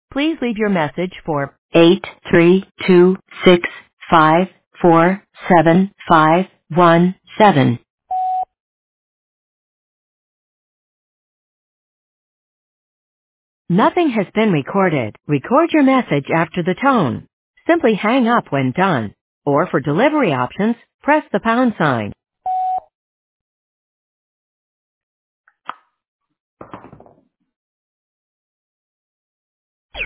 Please leave your message for 83265475517. Nothing has been recorded. Record your message after the tone. Simply hang up when done. Or for delivery options, press the pound sign.